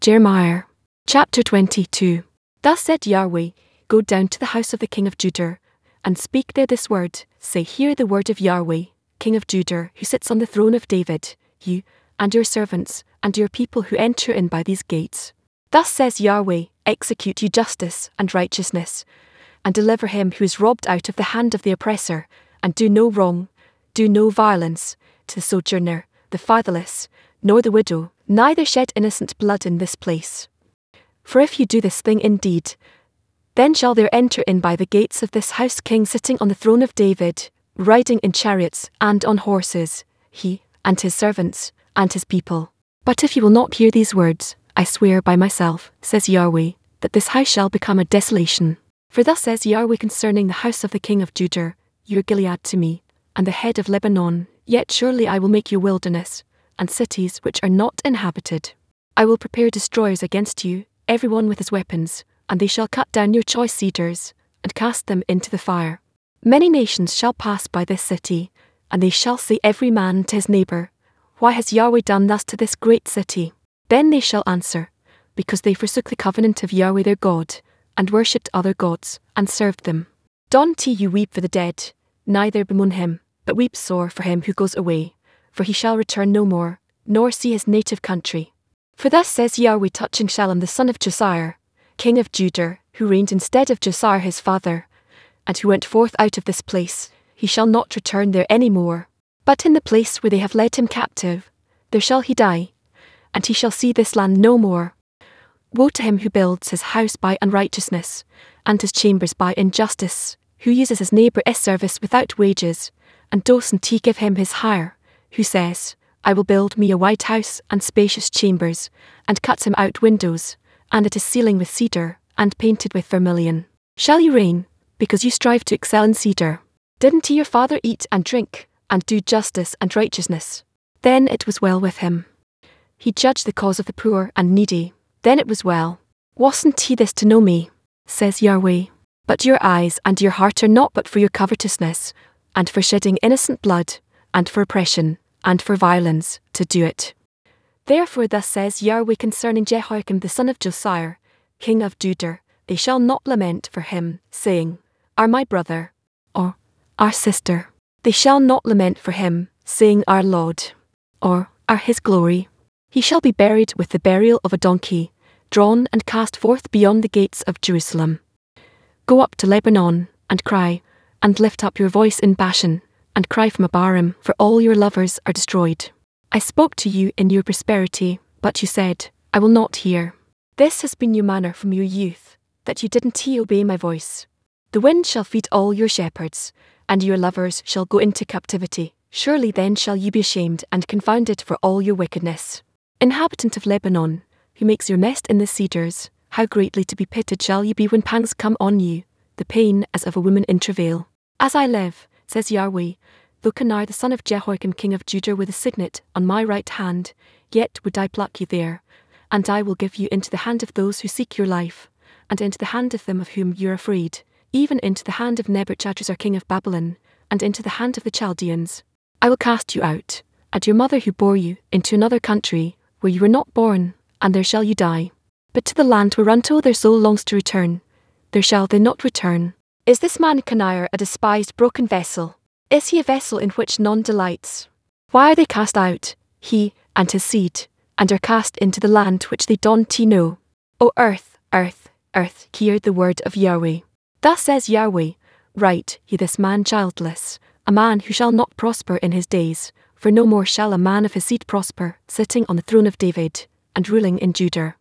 Jeremiah. Chapter 22. Thus said Yahweh, Go down to the house of the king of Judah, and speak there this word. Say, Hear the word of Yahweh, king of Judah, who sits on the throne of David, you, and your servants, and your people who enter in by these gates. Thus says Yahweh, Execute you justice and righteousness, and deliver him who is robbed out of the hand of the oppressor, and do no wrong, do no violence, to the sojourner, the fatherless, nor the widow, neither shed innocent blood in this place. For if you do this thing indeed, then shall there enter in by the gates of this house king sitting on the throne of David, riding in chariots and on horses, he, and his servants, and his people. But if you will not hear these words, I swear by myself, says Yahweh, that this house shall become a desolation. For thus says Yahweh concerning the house of the king of Judah, You are Gilead to me, and the head of Lebanon, yet surely I will make you wilderness, and cities which are not inhabited. I will prepare destroyers against you, every one with his weapons, and they shall cut down your choice cedars, and cast them into the fire. Many nations shall pass by this city, and they shall say every man to his neighbour, Why has Yahweh done thus to this great city? Then they shall answer, Because they forsook the covenant of Yahweh their God, and worshipped other gods, and served them. Don't you weep for the dead, neither bemoan him, but weep sore for him who goes away, for he shall return no more, nor see his native country. For thus says Yahweh touching Shallum the son of Josiah, king of Judah, who reigned instead of Josiah his father, and who went forth out of this place, he shall not return there any more. But in the place where they have led him captive, there shall he die, and he shall see this land no more. Woe to him who builds his house by unrighteousness, and his chambers by injustice, who uses his neighbour's service without wages, and doesn't he give him his hire, who says, I will build me a white house and spacious chambers, and cut him out windows, and it is ceiling with cedar, and painted with vermilion. Shall you reign, because you strive to excel in cedar? Didn't he your father eat and drink, and do justice and righteousness? Then it was well with him. He judged the cause of the poor and needy, then it was well. Wasn't he this to know me? Says Yahweh. But your eyes and your heart are not but for your covetousness, and for shedding innocent blood, and for oppression, and for violence, to do it. Therefore thus says Yahweh concerning Jehoiakim the son of Josiah, king of Judah, They shall not lament for him, saying, Our my brother, or our sister. They shall not lament for him, saying, Our Lord, or our his glory. He shall be buried with the burial of a donkey, drawn and cast forth beyond the gates of Jerusalem. Go up to Lebanon, and cry, and lift up your voice in Bashan, and cry from Abarim, for all your lovers are destroyed. I spoke to you in your prosperity, but you said, I will not hear. This has been your manner from your youth, that you didn't obey my voice. The wind shall feed all your shepherds, and your lovers shall go into captivity. Surely then shall you be ashamed and confounded for all your wickedness. Inhabitant of Lebanon, who makes your nest in the cedars, how greatly to be pitied shall you be when pangs come on you, the pain as of a woman in travail. As I live, says Yahweh, though Coniah the son of Jehoiakim king of Judah were the signet on my right hand, yet would I pluck you there, and I will give you into the hand of those who seek your life, and into the hand of them of whom you are afraid, even into the hand of Nebuchadnezzar king of Babylon, and into the hand of the Chaldeans. I will cast you out, and your mother who bore you, into another country, where you were not born, and there shall you die. But to the land whereunto their soul longs to return, there shall they not return. Is this man Coniah a despised broken vessel? Is he a vessel in which none delights? Why are they cast out, he and his seed, and are cast into the land which they don't know? O earth, earth, earth, hear the word of Yahweh. Thus says Yahweh, Write ye this man childless, a man who shall not prosper in his days, for no more shall a man of his seed prosper, sitting on the throne of David, and ruling in Judah.